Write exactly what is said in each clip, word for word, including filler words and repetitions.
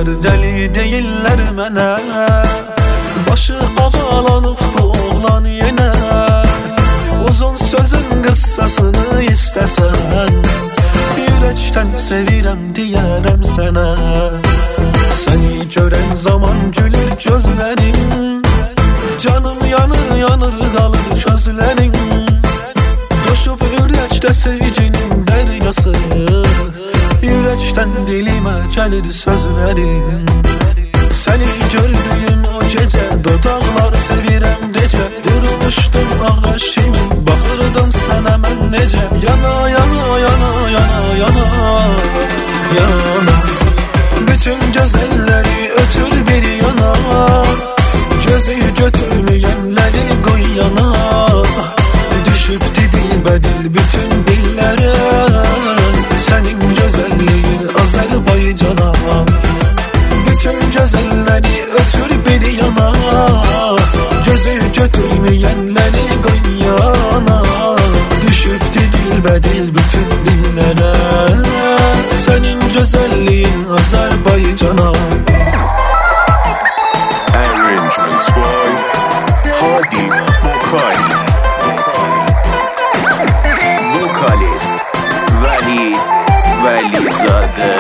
Gözler deli değiller mənə, başı havalanıp bu oğlan yenə. Uzun sözün qıssasını istəsən, ürəkdən sevirəm deyərəm sənə. Səni görən zaman gülür gözlərim, canım yanır yanır qalır közlərim. Coşub ürəkdə sevginin dəryası, ürəkdən dilimə gəlir sözlərim. Səni gördüyüm o gecə, dodaqlar sevirəm decə. Durmuşdum ağaç kimi, baxırdım sənə mən necə. Yana yana yana yana yana yana. Bütün gözəlləri ötür bir yana, gözü götürməyənləri qoy yana. Düşüb didilbədil bütün dillərə, sənin gözəlliyin Azərbaycana. Bütün gözəlləri ötür bir yana, gözü götürməyənləri qoy yana. Düşüb didilbədil bütün dillərə, sənin gözəlliyin Azərbaycana. Arrangements by Hadi Bokali. Vocalist Vali Valizade.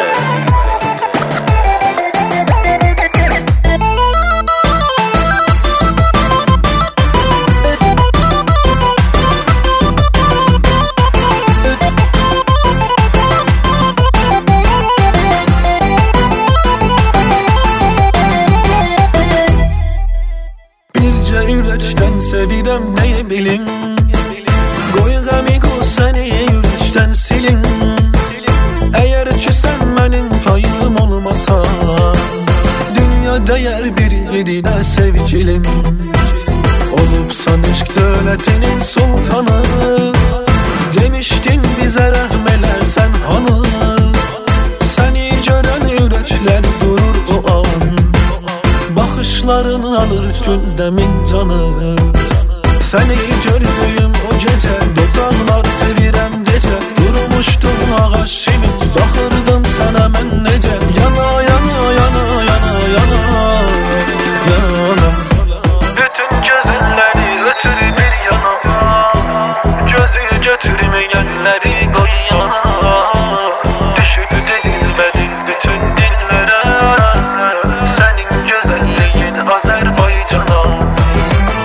Ürəkdən sevirəm nəyə bilim, qoy qəmiqo səni ürəkdən silim. Əgər ki sən mənim payım olmasan, dünya dəyər bir yedinə sevgilim. Olubsan eşq dövlətinin sultanı, demişdin bizə rəhm elərsən hanı. Səni görən ürəklər durur o an, baxışlarını alır gündəmin canı. Səni gördüyüm o gecə, dodaqlar sevirəm decə. Durmuşdum ağaç kimi, baxırdım sənə mən necə. Yana yana yana yana yana yana. Bütün gözəlləri ötür bir yana, gözü götürməyənləri qoy yana. Düşüb didilbədil bütün dillərə, sənin gözəlliyin Azərbaycana.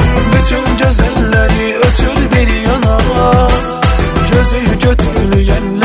Bütün gözəlləri ötür bir yana, gözü götürməyənləri